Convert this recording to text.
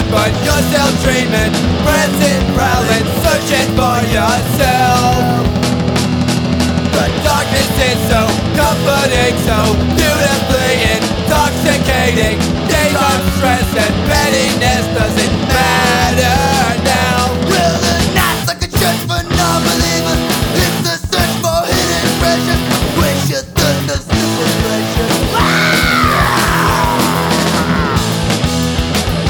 but you're still dreaming, present, prowling, searching for yourself. The darkness is so comforting, so beautifully intoxicating. Days of stress and pettiness doesn't